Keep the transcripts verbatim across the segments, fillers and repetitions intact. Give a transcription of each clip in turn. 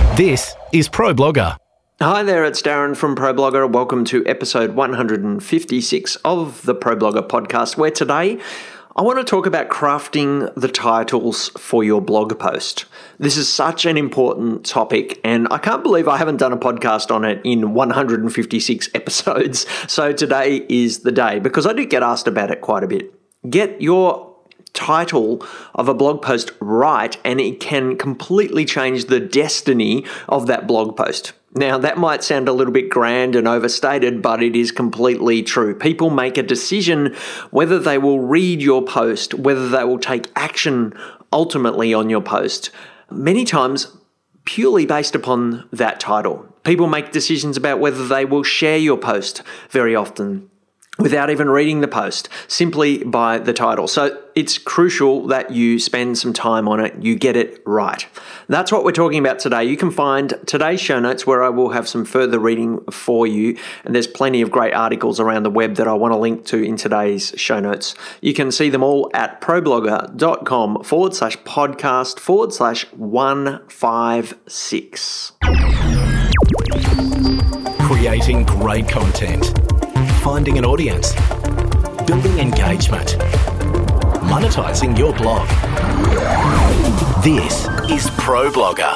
This is ProBlogger. Hi there, it's Darren from ProBlogger. Welcome to episode one hundred fifty-six of the ProBlogger podcast, where today I want to talk about crafting the titles for your blog post. This is such an important topic, and I can't believe I haven't done a podcast on it in one hundred fifty-six episodes. So today is the day, because I do get asked about it quite a bit. Get your title of a blog post right, and it can completely change the destiny of that blog post. Now, that might sound a little bit grand and overstated, but it is completely true. People make a decision whether they will read your post, whether they will take action ultimately on your post, many times purely based upon that title. People make decisions about whether they will share your post very often without even reading the post, simply by the title. So it's crucial that you spend some time on it, you get it right. That's what we're talking about today. You can find today's show notes where I will have some further reading for you, and there's plenty of great articles around the web that I want to link to in today's show notes. You can see them all at problogger.com forward slash podcast forward slash 156. Creating great content. Finding an audience, building engagement, monetizing your blog. This is ProBlogger.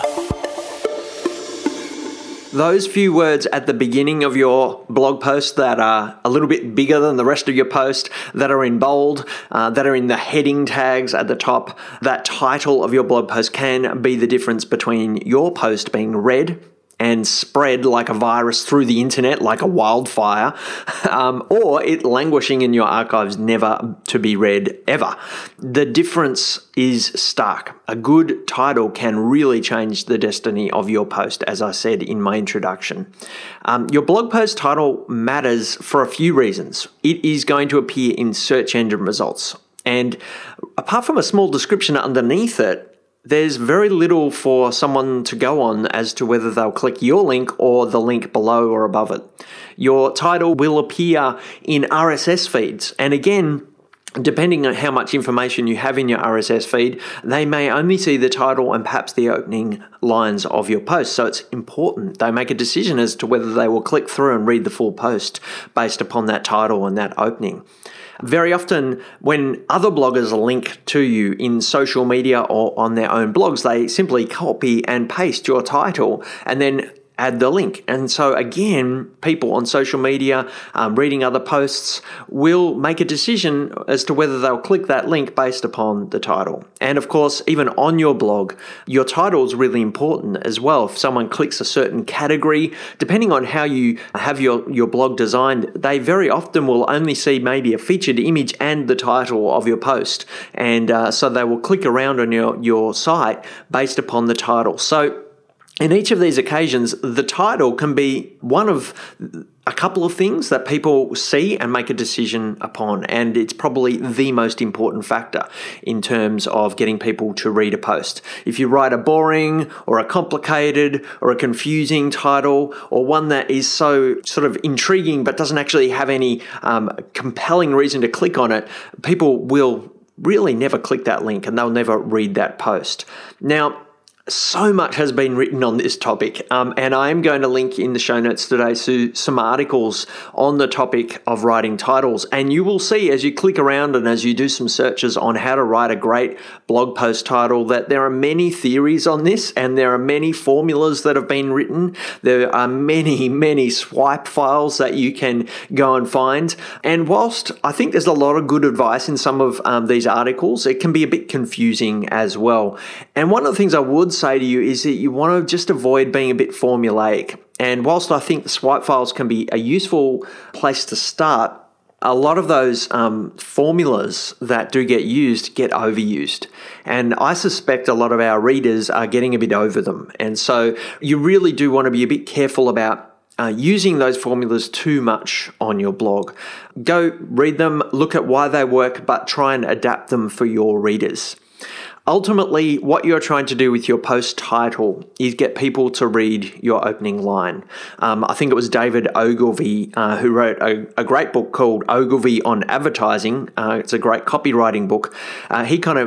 Those few words at the beginning of your blog post that are a little bit bigger than the rest of your post, that are in bold, uh, that are in the heading tags at the top, that title of your blog post can be the difference between your post being read and spread like a virus through the internet, like a wildfire, um, or it languishing in your archives, never to be read ever. The difference is stark. A good title can really change the destiny of your post, as I said in my introduction. Um, your blog post title matters for a few reasons. It is going to appear in search engine results. And apart from a small description underneath it, there's very little for someone to go on as to whether they'll click your link or the link below or above it. Your title will appear in R S S feeds. And again, depending on how much information you have in your R S S feed, they may only see the title and perhaps the opening lines of your post. So it's important they make a decision as to whether they will click through and read the full post based upon that title and that opening. Very often when other bloggers link to you in social media or on their own blogs, they simply copy and paste your title and then add the link. And so again, people on social media um, reading other posts will make a decision as to whether they'll click that link based upon the title. And of course, even on your blog, your title is really important as well. If someone clicks a certain category, depending on how you have your, your blog designed, they very often will only see maybe a featured image and the title of your post. And uh, so they will click around on your, your site based upon the title. So in each of these occasions, the title can be one of a couple of things that people see and make a decision upon, and it's probably the most important factor in terms of getting people to read a post. If you write a boring or a complicated or a confusing title, or one that is so sort of intriguing but doesn't actually have any um, compelling reason to click on it, people will really never click that link and they'll never read that post. Now, so much has been written on this topic, um, and I am going to link in the show notes today to some articles on the topic of writing titles. And you will see as you click around and as you do some searches on how to write a great blog post title that there are many theories on this, and there are many formulas that have been written. There are many, many swipe files that you can go and find. And whilst I think there's a lot of good advice in some of um, these articles, it can be a bit confusing as well. And one of the things I would say to you is that you want to just avoid being a bit formulaic. And whilst I think the swipe files can be a useful place to start, a lot of those um, formulas that do get used get overused. And I suspect a lot of our readers are getting a bit over them. And so you really do want to be a bit careful about Uh, using those formulas too much on your blog. Go read them, look at why they work, but try and adapt them for your readers. Ultimately, what you're trying to do with your post title is get people to read your opening line. Um, I think it was David Ogilvy uh, who wrote a, a great book called Ogilvy on Advertising. Uh, it's a great copywriting book. Uh, he kind of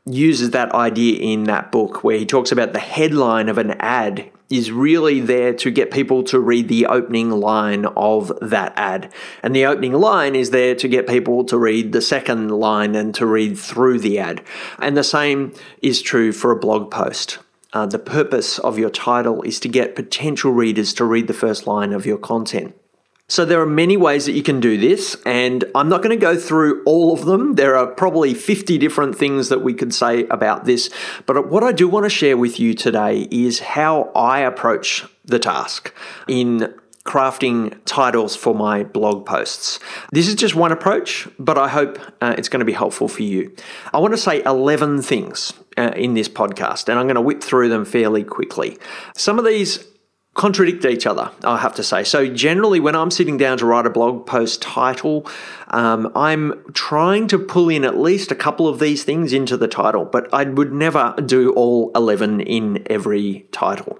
uses that idea in that book where he talks about the headline of an ad is really there to get people to read the opening line of that ad. And the opening line is there to get people to read the second line and to read through the ad. And the same is true for a blog post. Uh, the purpose of your title is to get potential readers to read the first line of your content. So there are many ways that you can do this, and I'm not going to go through all of them. There are probably fifty different things that we could say about this, but what I do want to share with you today is how I approach the task in crafting titles for my blog posts. This is just one approach, but I hope uh, it's going to be helpful for you. I want to say eleven things uh, in this podcast, and I'm going to whip through them fairly quickly. Some of these contradict each other, I have to say. So generally, when I'm sitting down to write a blog post title, um, I'm trying to pull in at least a couple of these things into the title, but I would never do all eleven in every title.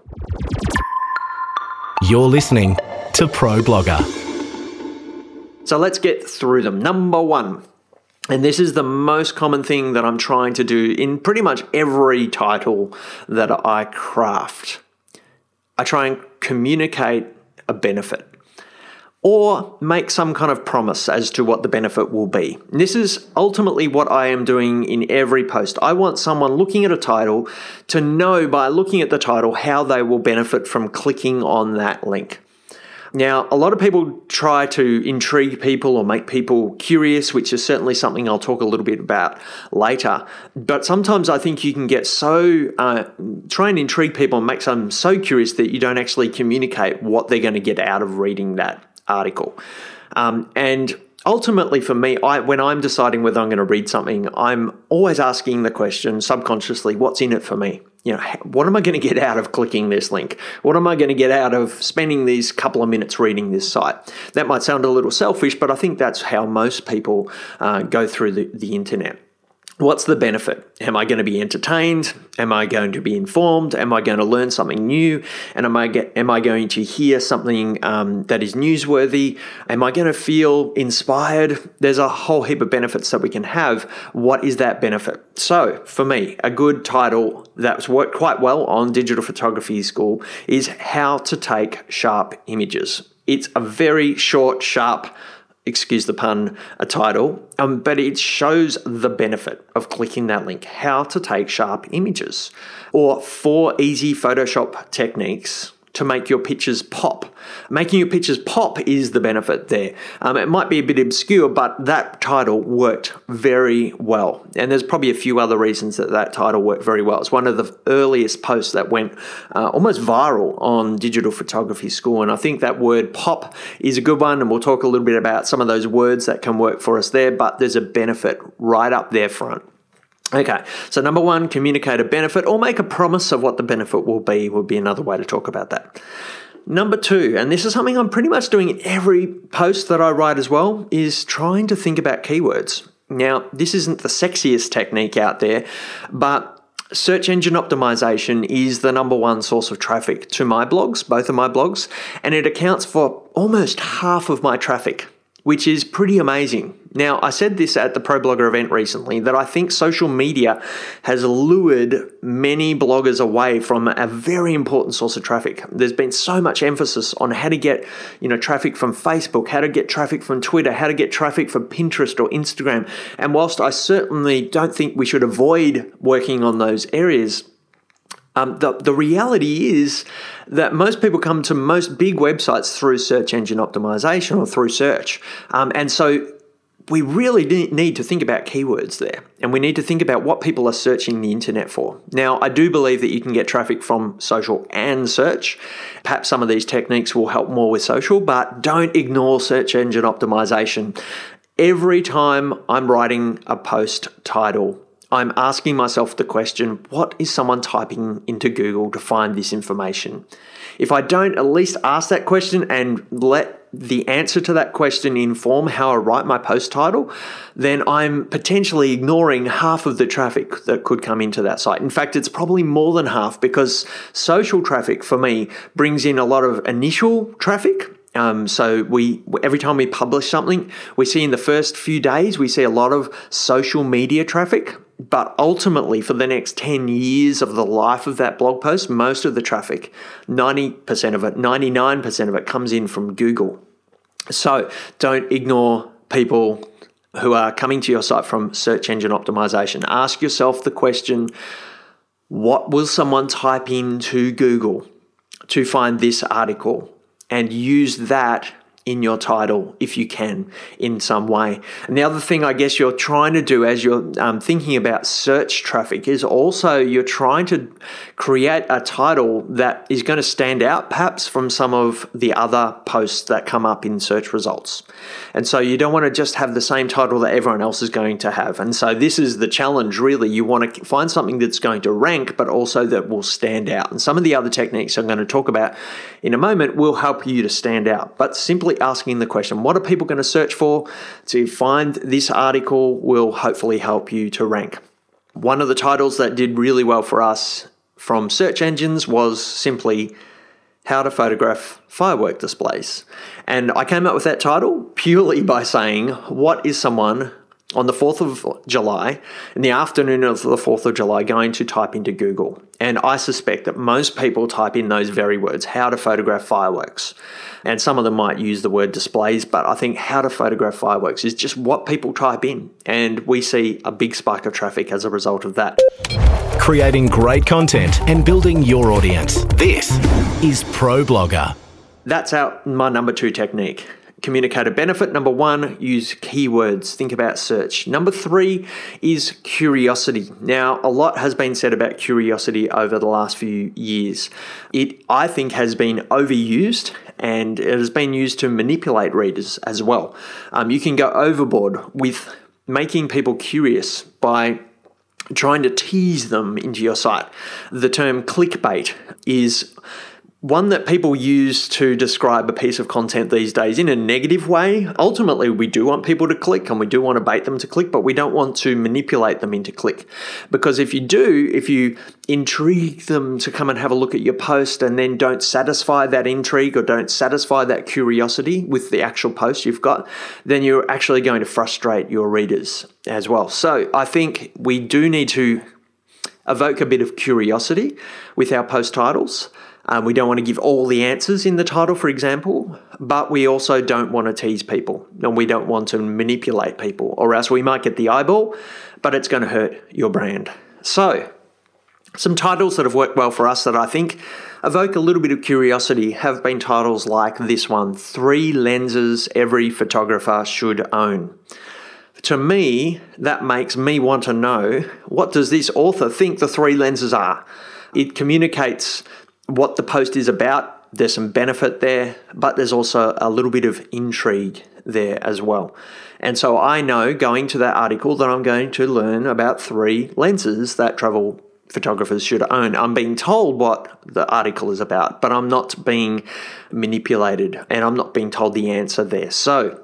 You're listening to Pro Blogger. So let's get through them. Number one, and this is the most common thing that I'm trying to do in pretty much every title that I craft. I try and communicate a benefit or make some kind of promise as to what the benefit will be. And this is ultimately what I am doing in every post. I want someone looking at a title to know by looking at the title how they will benefit from clicking on that link. Now, a lot of people try to intrigue people or make people curious, which is certainly something I'll talk a little bit about later. But sometimes I think you can get so, uh, try and intrigue people and make them so curious that you don't actually communicate what they're going to get out of reading that article. Um, and ultimately for me, I, when I'm deciding whether I'm going to read something, I'm always asking the question subconsciously, what's in it for me? You know, what am I going to get out of clicking this link? What am I going to get out of spending these couple of minutes reading this site? That might sound a little selfish, but I think that's how most people uh, go through the, the internet. What's the benefit? Am I going to be entertained? Am I going to be informed? Am I going to learn something new? And am I get, am I going to hear something um, that is newsworthy? Am I going to feel inspired? There's a whole heap of benefits that we can have. What is that benefit? So for me, a good title that's worked quite well on Digital Photography School is How to Take Sharp Images. It's a very short, sharp, excuse the pun, a title, um, but it shows the benefit of clicking that link, how to take sharp images, or four easy Photoshop techniques to make your pictures pop. Making your pictures pop is the benefit there. Um, it might be a bit obscure, but that title worked very well. And there's probably a few other reasons that that title worked very well. It's one of the earliest posts that went uh, almost viral on Digital Photography School. And I think that word pop is a good one. And we'll talk a little bit about some of those words that can work for us there, but there's a benefit right up there front. Okay, so number one, communicate a benefit or make a promise of what the benefit will be would be another way to talk about that. Number two, and this is something I'm pretty much doing in every post that I write as well, is trying to think about keywords. Now, this isn't the sexiest technique out there, but search engine optimization is the number one source of traffic to my blogs, both of my blogs, and it accounts for almost half of my traffic, which is pretty amazing. Now, I said this at the Pro Blogger event recently, that I think social media has lured many bloggers away from a very important source of traffic. There's been so much emphasis on how to get, you know, traffic from Facebook, how to get traffic from Twitter, how to get traffic from Pinterest or Instagram. And whilst I certainly don't think we should avoid working on those areas, Um, the, the reality is that most people come to most big websites through search engine optimization or through search. Um, and so we really need to think about keywords there, and we need to think about what people are searching the internet for. Now, I do believe that you can get traffic from social and search. Perhaps some of these techniques will help more with social, but don't ignore search engine optimization. Every time I'm writing a post title, I'm asking myself the question, what is someone typing into Google to find this information? If I don't at least ask that question and let the answer to that question inform how I write my post title, then I'm potentially ignoring half of the traffic that could come into that site. In fact, it's probably more than half, because social traffic for me brings in a lot of initial traffic, Um, so we every time we publish something, we see in the first few days, we see a lot of social media traffic. But ultimately, for the next ten years of the life of that blog post, most of the traffic, ninety percent of it, ninety-nine percent of it comes in from Google. So don't ignore people who are coming to your site from search engine optimization. Ask yourself the question, what will someone type into Google to find this article? And use that in your title if you can in some way. And the other thing I guess you're trying to do as you're um, thinking about search traffic is also you're trying to create a title that is going to stand out perhaps from some of the other posts that come up in search results. And so you don't want to just have the same title that everyone else is going to have. And so this is the challenge really. You want to find something that's going to rank but also that will stand out. And some of the other techniques I'm going to talk about in a moment will help you to stand out. But simply asking the question, what are people going to search for to find this article will hopefully help you to rank. One of the titles that did really well for us from search engines was simply how to photograph firework displays. And I came up with that title purely by saying, what is someone on the fourth of July, in the afternoon of the fourth of July, going to type into Google? And I suspect that most people type in those very words, how to photograph fireworks. And some of them might use the word displays, but I think how to photograph fireworks is just what people type in. And we see a big spike of traffic as a result of that. Creating great content and building your audience. This is ProBlogger. That's our, my number two technique. Communicator benefit. Number one, use keywords. Think about search. Number three is curiosity. Now, a lot has been said about curiosity over the last few years. It, I think, has been overused and it has been used to manipulate readers as well. Um, you can go overboard with making people curious by trying to tease them into your site. The term clickbait is one that people use to describe a piece of content these days in a negative way. Ultimately, we do want people to click and we do want to bait them to click, but we don't want to manipulate them into click. Because if you do, if you intrigue them to come and have a look at your post and then don't satisfy that intrigue or don't satisfy that curiosity with the actual post you've got, then you're actually going to frustrate your readers as well. So I think we do need to evoke a bit of curiosity with our post titles. Um, we don't want to give all the answers in the title, for example, but we also don't want to tease people and we don't want to manipulate people, or else we might get the eyeball, but it's going to hurt your brand. So, some titles that have worked well for us that I think evoke a little bit of curiosity have been titles like this one, Three Lenses Every Photographer Should Own. To me, that makes me want to know, what does this author think the three lenses are? It communicates what the post is about. There's some benefit there, but there's also a little bit of intrigue there as well. And so I know going to that article that I'm going to learn about three lenses that travel photographers should own. I'm being told what the article is about, but I'm not being manipulated and I'm not being told the answer there. So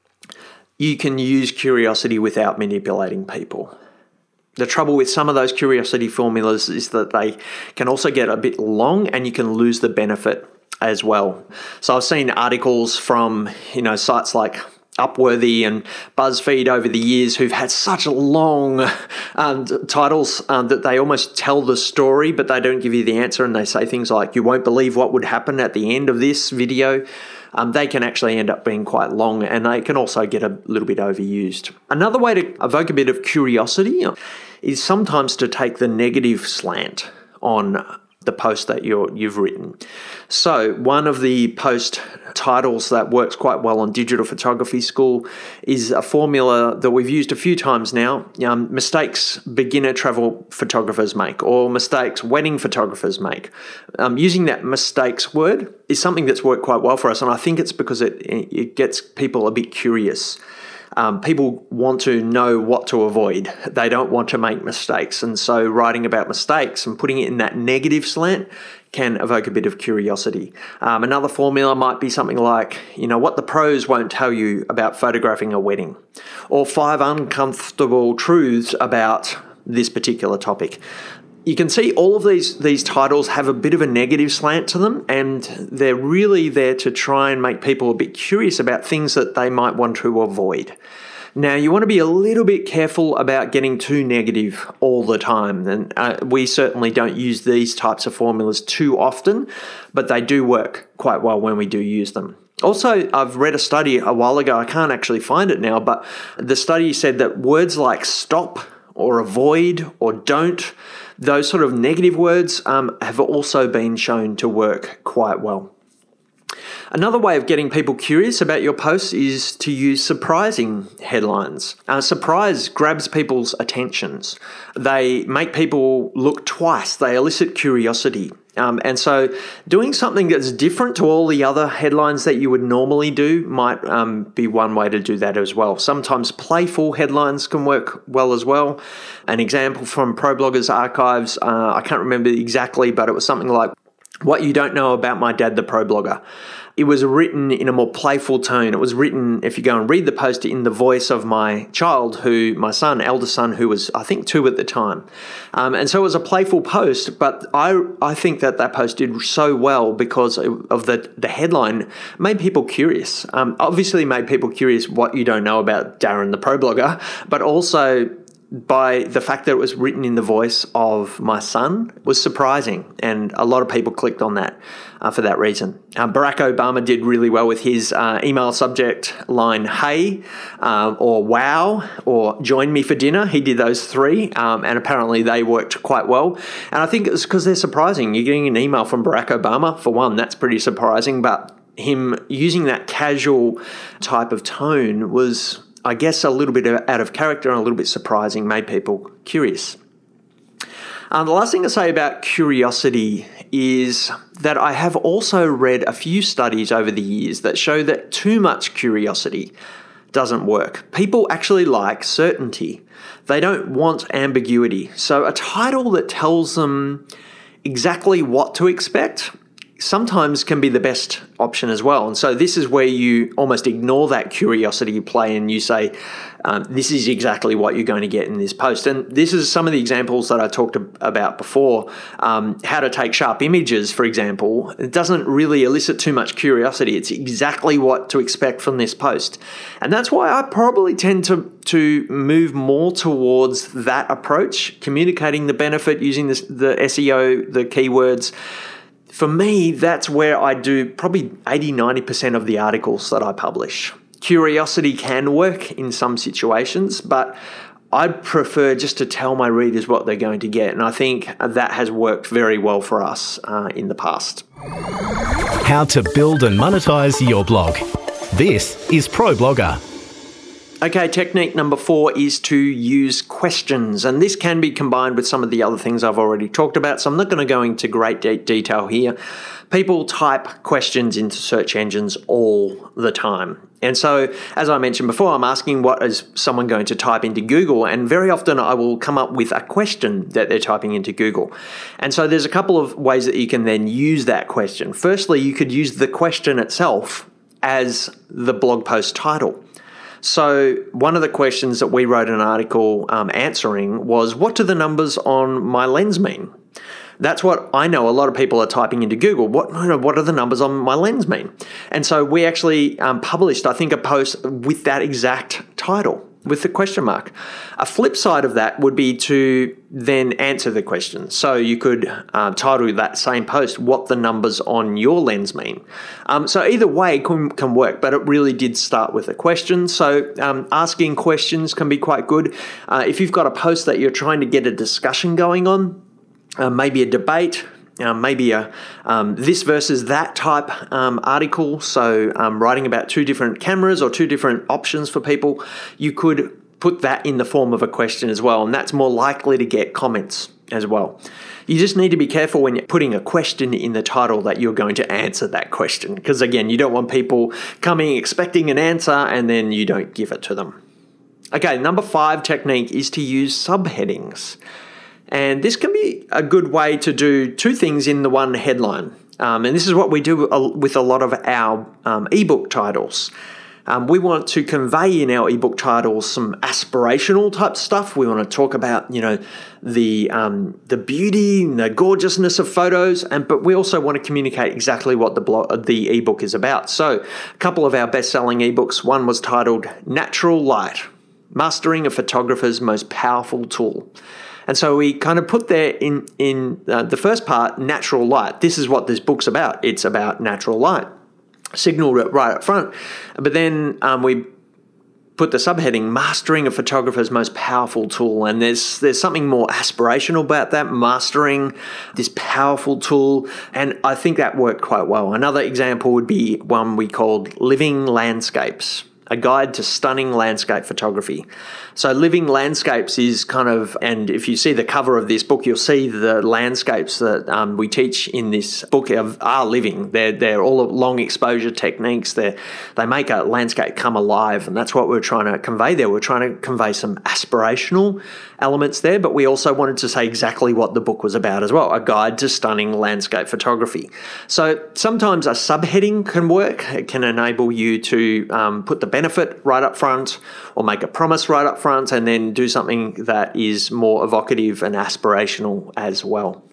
you can use curiosity without manipulating people. The trouble with some of those curiosity formulas is that they can also get a bit long and you can lose the benefit as well. So I've seen articles from, you know, sites like Upworthy and BuzzFeed over the years who've had such long um, titles um, that they almost tell the story, but they don't give you the answer, and they say things like, you won't believe what would happen at the end of this video. Um, they can actually end up being quite long, and they can also get a little bit overused. Another way to evoke a bit of curiosity is sometimes to take the negative slant on the post that you're, you've written. So one of the post titles that works quite well on Digital Photography School is a formula that we've used a few times now, um, mistakes beginner travel photographers make, or mistakes wedding photographers make. Um, using that mistakes word is something that's worked quite well for us, and I think it's because it, it gets people a bit curious. Um, people want to know what to avoid. They don't want to make mistakes. And so writing about mistakes and putting it in that negative slant can evoke a bit of curiosity. Um, another formula might be something like, you know, what the pros won't tell you about photographing a wedding, or five uncomfortable truths about this particular topic. You can see all of these, these titles have a bit of a negative slant to them, and they're really there to try and make people a bit curious about things that they might want to avoid. Now, you want to be a little bit careful about getting too negative all the time, and uh, we certainly don't use these types of formulas too often, but they do work quite well when we do use them. Also, I've read a study a while ago, I can't actually find it now, but the study said that words like stop or avoid or don't, those sort of negative words um, have also been shown to work quite well. Another way of getting people curious about your posts is to use surprising headlines. Uh, surprise grabs people's attentions. They make people look twice. They elicit curiosity. Um, and so doing something that's different to all the other headlines that you would normally do might um, be one way to do that as well. Sometimes playful headlines can work well as well. An example from ProBloggers Archives, uh, I can't remember exactly, but it was something like, "What you don't know about my dad, the pro blogger." It was written in a more playful tone. It was written, if you go and read the post, in the voice of my child, who my son, eldest son, who was, I think, two at the time. Um, and so it was a playful post, but I I think that that post did so well because of the, the headline made people curious. Um, obviously made people curious what you don't know about Darren, the pro blogger, but also by the fact that it was written in the voice of my son was surprising, and a lot of people clicked on that uh, for that reason. Uh, Barack Obama did really well with his uh, email subject line, "Hey," um, or "Wow," or "Join me for dinner." He did those three, um, and apparently they worked quite well. And I think it's because they're surprising. You're getting an email from Barack Obama, for one, that's pretty surprising, but him using that casual type of tone was, I guess, a little bit out of character and a little bit surprising, made people curious. Um, the last thing to say about curiosity is that I have also read a few studies over the years that show that too much curiosity doesn't work. People actually like certainty. They don't want ambiguity. So a title that tells them exactly what to expect sometimes can be the best option as well. And so this is where you almost ignore that curiosity play and you say, um, this is exactly what you're going to get in this post. And this is some of the examples that I talked about before. Um, how to take sharp images, for example. It doesn't really elicit too much curiosity. It's exactly what to expect from this post. And that's why I probably tend to, to move more towards that approach, communicating the benefit using this, the S E O, the keywords. For me, that's where I do probably eighty, ninety percent of the articles that I publish. Curiosity can work in some situations, but I'd prefer just to tell my readers what they're going to get. And I think that has worked very well for us uh, in the past. How to build and monetize your blog. This is ProBlogger. Okay, technique number four is to use questions, and this can be combined with some of the other things I've already talked about, so I'm not going to go into great de- detail here. People type questions into search engines all the time. And so, as I mentioned before, I'm asking what is someone going to type into Google, and very often I will come up with a question that they're typing into Google. And so there's a couple of ways that you can then use that question. Firstly, you could use the question itself as the blog post title. So one of the questions that we wrote an article um, answering was, what do the numbers on my lens mean? That's what I know a lot of people are typing into Google. What, what do the numbers on my lens mean? And so we actually um, published, I think, a post with that exact title, with the question mark. A flip side of that would be to then answer the question. So you could uh, title that same post, what the numbers on your lens mean. Um, so either way can, can work, but it really did start with a question. So um, asking questions can be quite good. Uh, if you've got a post that you're trying to get a discussion going on, uh, maybe a debate, Uh, maybe a um, this versus that type um, article, so um, writing about two different cameras or two different options for people, you could put that in the form of a question as well, and that's more likely to get comments as well. You just need to be careful when you're putting a question in the title that you're going to answer that question, because again, you don't want people coming expecting an answer and then you don't give it to them. Okay, number five technique is to use subheadings. And this can be a good way to do two things in the one headline. Um, and this is what we do with a lot of our um, ebook titles. Um, we want to convey in our ebook titles some aspirational type stuff. We want to talk about, you know, the um, the beauty and the gorgeousness of photos, and but we also want to communicate exactly what the blog, the ebook is about. So, a couple of our best-selling ebooks. One was titled "Natural Light: Mastering a Photographer's Most Powerful Tool." And so we kind of put there in in uh, the first part, natural light. This is what this book's about. It's about natural light. Signaled it right up front. But then um, we put the subheading, Mastering a Photographer's Most Powerful Tool. And there's there's something more aspirational about that, mastering this powerful tool. And I think that worked quite well. Another example would be one we called Living Landscapes, a guide to stunning landscape photography. So living landscapes is kind of, and if you see the cover of this book, you'll see the landscapes that um, we teach in this book are, are living. They're, they're all long exposure techniques. They they make a landscape come alive, and that's what we're trying to convey there. We're trying to convey some aspirational elements there, but we also wanted to say exactly what the book was about as well, a guide to stunning landscape photography. So sometimes a subheading can work. It can enable you to um, put the benefit right up front or make a promise right up front, and then do something that is more evocative and aspirational as well.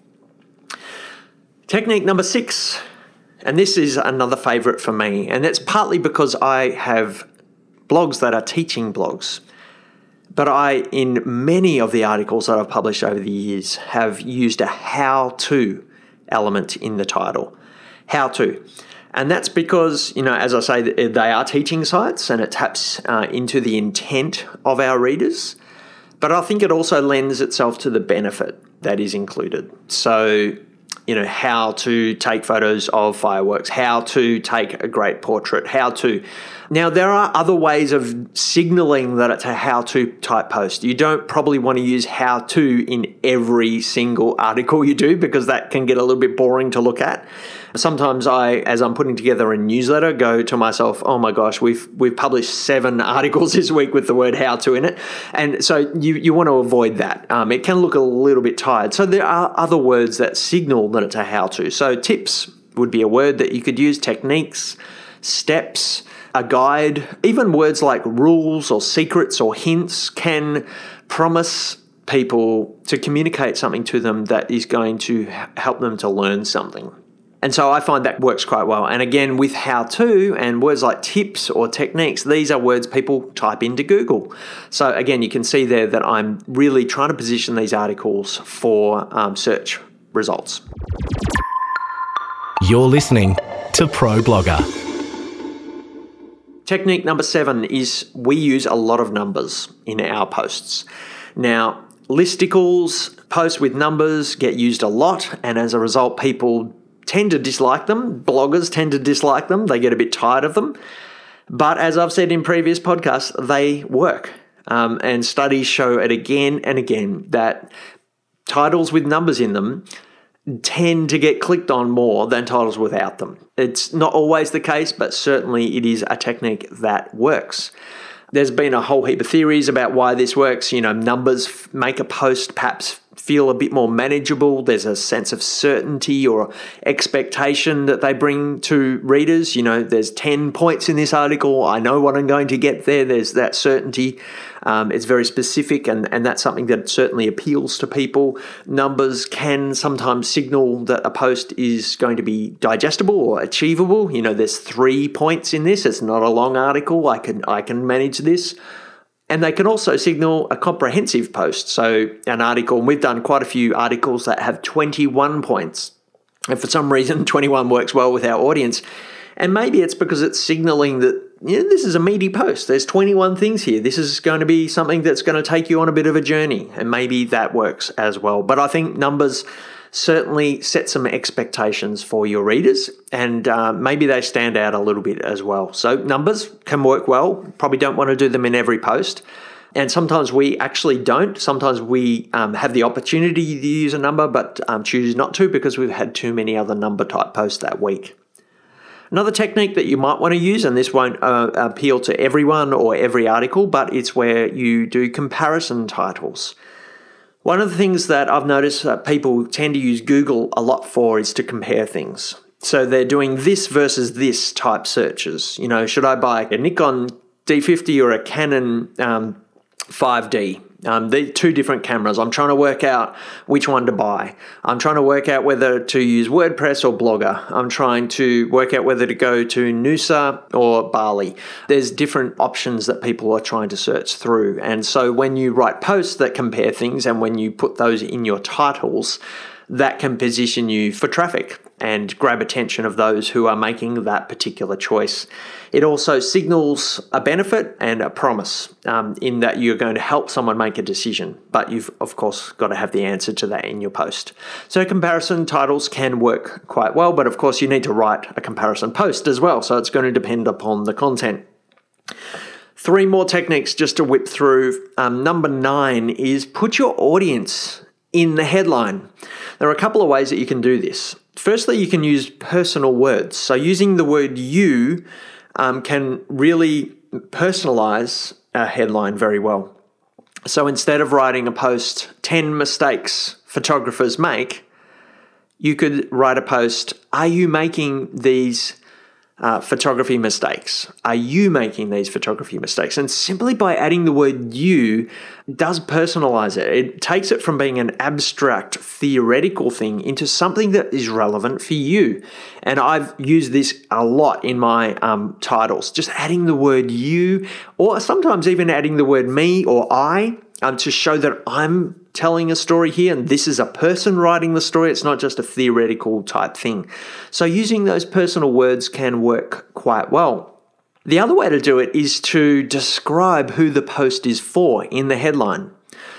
Technique number six, and this is another favorite for me, and it's partly because I have blogs that are teaching blogs. But I, in many of the articles that I've published over the years, have used a how-to element in the title. How to. And that's because, you know, as I say, they are teaching sites, and it taps uh, into the intent of our readers. But I think it also lends itself to the benefit that is included. So, you know, how to take photos of fireworks, how to take a great portrait, how to... Now, there are other ways of signaling that it's a how-to type post. You don't probably want to use how-to in every single article you do, because that can get a little bit boring to look at. Sometimes I, as I'm putting together a newsletter, go to myself, oh my gosh, we've we've published seven articles this week with the word how-to in it. And so you, you want to avoid that. Um, it can look a little bit tired. So there are other words that signal that it's a how-to. So tips would be a word that you could use, techniques, steps, a guide. Even words like rules or secrets or hints can promise people to communicate something to them that is going to help them to learn something. And so I find that works quite well. And again, with how to and words like tips or techniques, these are words people type into Google. So again, you can see there that I'm really trying to position these articles for um, search results. You're listening to Pro Blogger. Technique number seven is we use a lot of numbers in our posts. Now, listicles, posts with numbers get used a lot, and as a result, people tend to dislike them. Bloggers tend to dislike them. They get a bit tired of them. But as I've said in previous podcasts, they work. Um, and studies show it again and again that titles with numbers in them tend to get clicked on more than titles without them. It's not always the case, but certainly it is a technique that works. There's been a whole heap of theories about why this works. You know, numbers make a post perhaps feel a bit more manageable. There's a sense of certainty or expectation that they bring to readers. You know, there's ten points in this article. I know what I'm going to get there. There's that certainty. Um, it's very specific, and, and that's something that certainly appeals to people. Numbers can sometimes signal that a post is going to be digestible or achievable. You know, there's three points in this. It's not a long article. I can I can manage this. And they can also signal a comprehensive post. So an article, and we've done quite a few articles that have twenty-one points. And for some reason, twenty-one works well with our audience. And maybe it's because it's signaling that, you know, this is a meaty post. There's twenty-one things here. This is going to be something that's going to take you on a bit of a journey. And maybe that works as well. But I think numbers certainly set some expectations for your readers, and uh, maybe they stand out a little bit as well. So numbers can work well. Probably don't want to do them in every post. And sometimes we actually don't. Sometimes we um, have the opportunity to use a number, but um, choose not to because we've had too many other number type posts that week. Another technique that you might want to use, and this won't uh, appeal to everyone or every article, but it's where you do comparison titles. One of the things that I've noticed that people tend to use Google a lot for is to compare things. So they're doing this versus this type searches. You know, should I buy a Nikon D fifty or a Canon um, five D? Um, they're two different cameras. I'm trying to work out which one to buy. I'm trying to work out whether to use WordPress or Blogger. I'm trying to work out whether to go to Noosa or Bali. There's different options that people are trying to search through. And so when you write posts that compare things and when you put those in your titles, that can position you for traffic and grab attention of those who are making that particular choice. It also signals a benefit and a promise um, in that you're going to help someone make a decision, but you've of course got to have the answer to that in your post. So comparison titles can work quite well, but of course you need to write a comparison post as well, so it's going to depend upon the content. Three more techniques just to whip through. Um, number nine is put your audience in the headline. There are a couple of ways that you can do this. Firstly, you can use personal words. So using the word you um, can really personalize a headline very well. So instead of writing a post, ten mistakes photographers make, you could write a post, are you making these Uh, photography mistakes? Are you making these photography mistakes? And simply by adding the word you does personalize it. It takes it from being an abstract theoretical thing into something that is relevant for you. And I've used this a lot in my um, titles, just adding the word you, or sometimes even adding the word me or I um, to show that I'm telling a story here and this is a person writing the story. It's not just a theoretical type thing. So using those personal words can work quite well. The other way to do it is to describe who the post is for in the headline.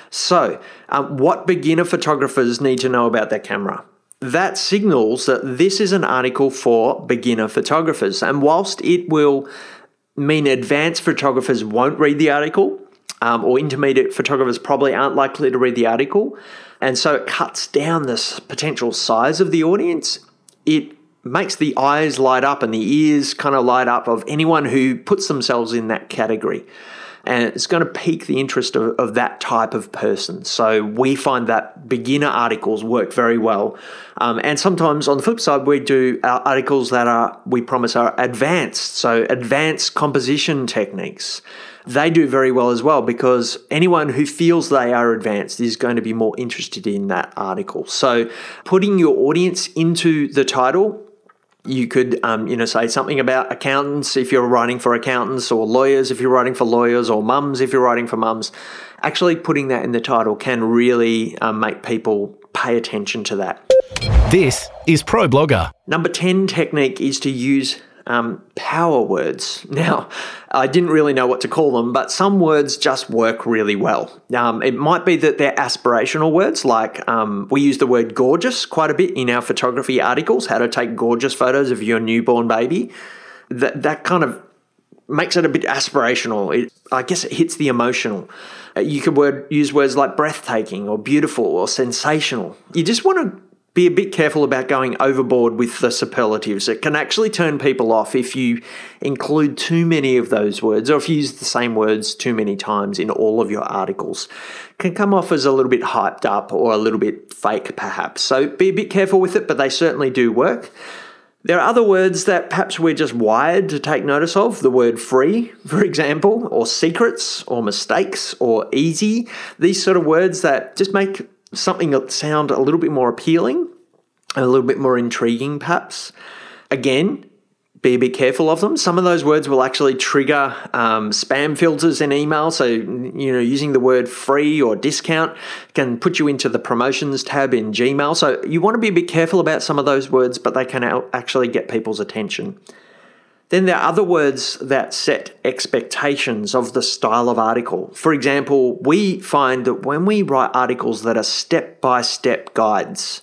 So um, what beginner photographers need to know about their camera? That signals that this is an article for beginner photographers. And whilst it will mean advanced photographers won't read the article, Um, or intermediate photographers probably aren't likely to read the article. And so it cuts down this potential size of the audience. It makes the eyes light up and the ears kind of light up of anyone who puts themselves in that category. And it's going to pique the interest of, of that type of person. So we find that beginner articles work very well. Um, and sometimes on the flip side, we do our articles that are, we promise are advanced. So advanced composition techniques. They do very well as well because anyone who feels they are advanced is going to be more interested in that article. So putting your audience into the title, you could um, you know, say something about accountants if you're writing for accountants, or lawyers if you're writing for lawyers, or mums if you're writing for mums. Actually putting that in the title can really um, make people pay attention to that. This is ProBlogger. Number ten technique is to use Um, power words. Now, I didn't really know what to call them, but some words just work really well. Um, it might be that they're aspirational words, like um, we use the word gorgeous quite a bit in our photography articles, how to take gorgeous photos of your newborn baby. That, that kind of makes it a bit aspirational. It, I guess it hits the emotional. Uh, you could word, use words like breathtaking or beautiful or sensational. You just want to be a bit careful about going overboard with the superlatives. It can actually turn people off if you include too many of those words, or if you use the same words too many times in all of your articles. It can come off as a little bit hyped up or a little bit fake perhaps. So be a bit careful with it, but they certainly do work. There are other words that perhaps we're just wired to take notice of. The word free, for example, or secrets, or mistakes, or easy. These sort of words that just make something that sound a little bit more appealing, a little bit more intriguing perhaps. Again, be a bit careful of them. Some of those words will actually trigger um, spam filters in email. So, you know, using the word free or discount can put you into the promotions tab in Gmail. So you want to be a bit careful about some of those words, but they can actually get people's attention. Then there are other words that set expectations of the style of article. For example, we find that when we write articles that are step-by-step guides,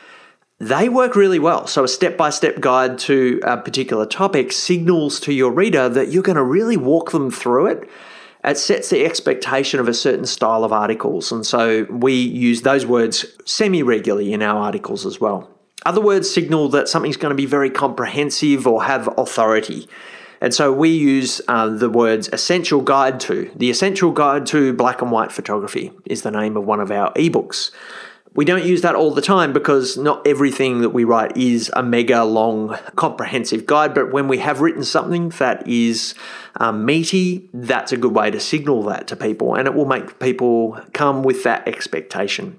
they work really well. So a step-by-step guide to a particular topic signals to your reader that you're going to really walk them through it. It sets the expectation of a certain style of articles. And so we use those words semi-regularly in our articles as well. Other words signal that something's going to be very comprehensive or have authority. And so we use uh, the words essential guide to. The Essential Guide to Black and White Photography is the name of one of our ebooks. We don't use that all the time because not everything that we write is a mega long comprehensive guide, but when we have written something that is um, meaty, that's a good way to signal that to people, and it will make people come with that expectation.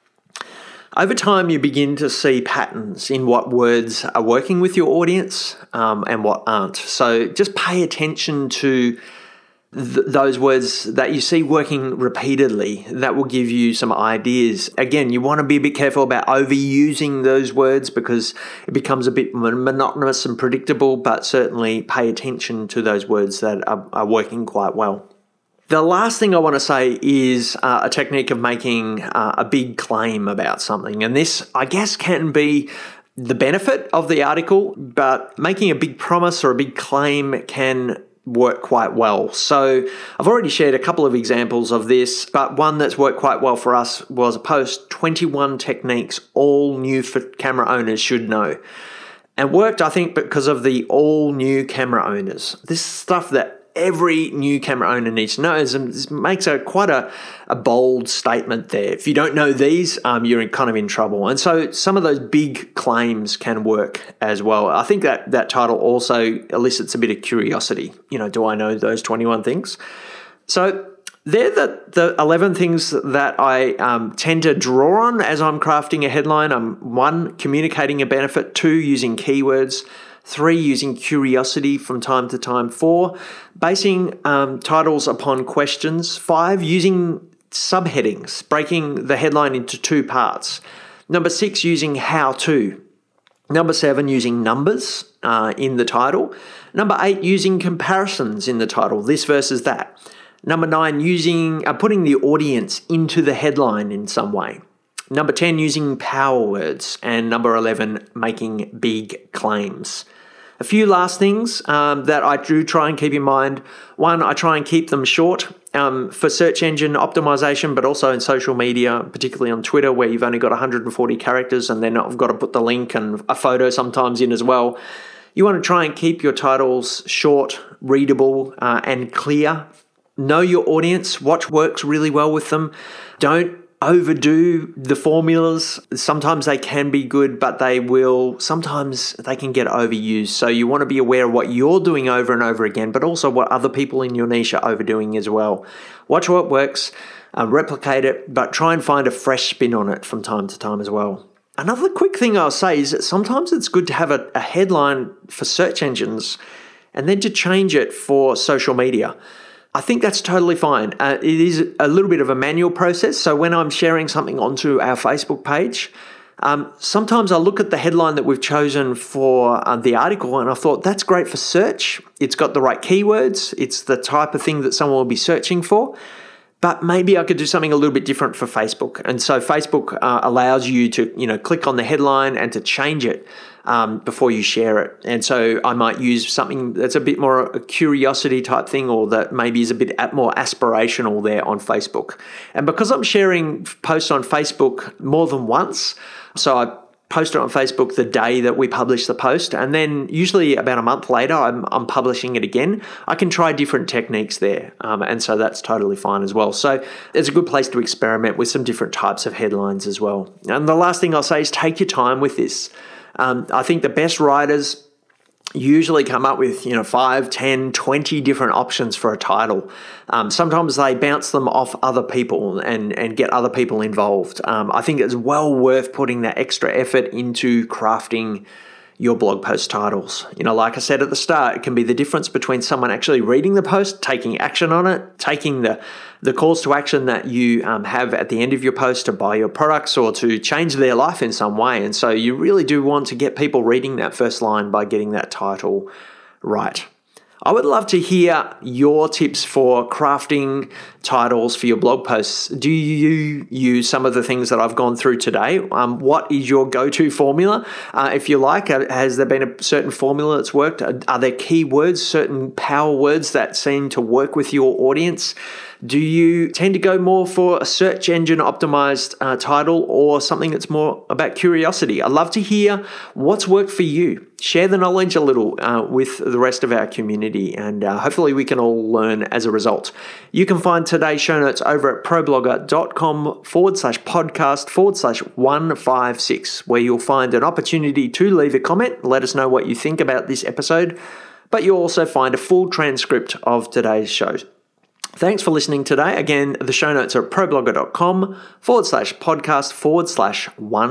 Over time, you begin to see patterns in what words are working with your audience um, and what aren't. So just pay attention to Th- those words that you see working repeatedly. That will give you some ideas. Again, you want to be a bit careful about overusing those words because it becomes a bit monotonous and predictable, but certainly pay attention to those words that are, are working quite well. The last thing I want to say is uh, a technique of making uh, a big claim about something. And this, I guess, can be the benefit of the article, but making a big promise or a big claim can work quite well. So I've already shared a couple of examples of this, but one that's worked quite well for us was a post, twenty-one techniques all new for camera owners should know. And worked, I think, because of the all new camera owners. This stuff that every new camera owner needs to know. It makes a quite a, a bold statement there. If you don't know these, um, you're in, kind of in trouble. And so some of those big claims can work as well. I think that that title also elicits a bit of curiosity. You know, do I know those twenty-one things? So they're the, the eleven things that I um, tend to draw on as I'm crafting a headline. I'm one, communicating a benefit. Two, using keywords. Three, using curiosity from time to time. Four, basing um, titles upon questions. Five, using subheadings, breaking the headline into two parts. Number six, using how to. Number seven, using numbers uh, in the title. Number eight, using comparisons in the title, this versus that. Number nine, using uh, putting the audience into the headline in some way. Number ten, using power words. And number eleven, making big claims. A few last things um, that I do try and keep in mind. One, I try and keep them short um, for search engine optimization, but also in social media, particularly on Twitter, where you've only got one hundred forty characters and then I've got to put the link and a photo sometimes in as well. You want to try and keep your titles short, readable, uh, and clear. Know your audience. Watch works really well with them. Don't overdo the formulas. Sometimes they can be good, but they will, sometimes they can get overused. So you want to be aware of what you're doing over and over again, but also what other people in your niche are overdoing as well. Watch what works, uh, replicate it, but try and find a fresh spin on it from time to time as well. Another quick thing I'll say is that sometimes it's good to have a, a headline for search engines and then to change it for social media. I think that's totally fine. Uh, it is a little bit of a manual process. So when I'm sharing something onto our Facebook page, um, sometimes I look at the headline that we've chosen for uh, the article and I thought that's great for search. It's got the right keywords. It's the type of thing that someone will be searching for. But maybe I could do something a little bit different for Facebook. And so Facebook uh, allows you to, you know, click on the headline and to change it um, before you share it. And so I might use something that's a bit more a curiosity type thing, or that maybe is a bit more aspirational there on Facebook. And because I'm sharing posts on Facebook more than once, so I post it on Facebook the day that we publish the post, and then usually about a month later I'm, I'm publishing it again. I can try different techniques there, um, and so that's totally fine as well. So it's a good place to experiment with some different types of headlines as well. And the last thing I'll say is take your time with this. Um, I think the best writers usually come up with, you know, five, ten, twenty different options for a title. Um, sometimes they bounce them off other people and, and get other people involved. Um, I think it's well worth putting that extra effort into crafting your blog post titles. You know, like I said at the start, it can be the difference between someone actually reading the post, taking action on it, taking the, the calls to action that you um, have at the end of your post to buy your products or to change their life in some way. And so you really do want to get people reading that first line by getting that title right. I would love to hear your tips for crafting titles for your blog posts. Do you use some of the things that I've gone through today? Um, what is your go-to formula? Uh, if you like, has there been a certain formula that's worked? Are there keywords, certain power words that seem to work with your audience? Do you tend to go more for a search engine optimized uh, title or something that's more about curiosity? I'd love to hear what's worked for you. Share the knowledge a little uh, with the rest of our community, and uh, hopefully we can all learn as a result. You can find today's show notes over at problogger.com forward slash podcast forward slash 156, where you'll find an opportunity to leave a comment, let us know what you think about this episode, but you'll also find a full transcript of today's show. Thanks for listening today. Again, the show notes are problogger.com forward slash podcast forward slash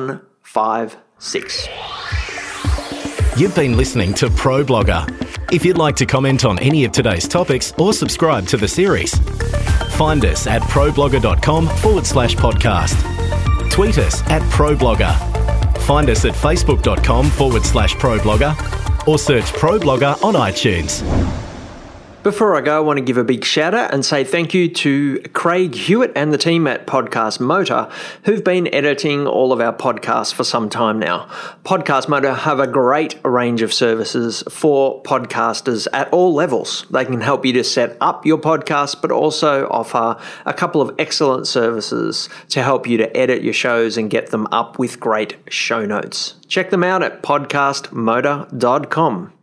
156. You've been listening to ProBlogger. If you'd like to comment on any of today's topics or subscribe to the series, find us at problogger.com forward slash podcast. Tweet us at ProBlogger. Find us at facebook.com forward slash ProBlogger or search ProBlogger on iTunes. Before I go, I want to give a big shout out and say thank you to Craig Hewitt and the team at Podcast Motor, who've been editing all of our podcasts for some time now. Podcast Motor have a great range of services for podcasters at all levels. They can help you to set up your podcast, but also offer a couple of excellent services to help you to edit your shows and get them up with great show notes. Check them out at podcast motor dot com.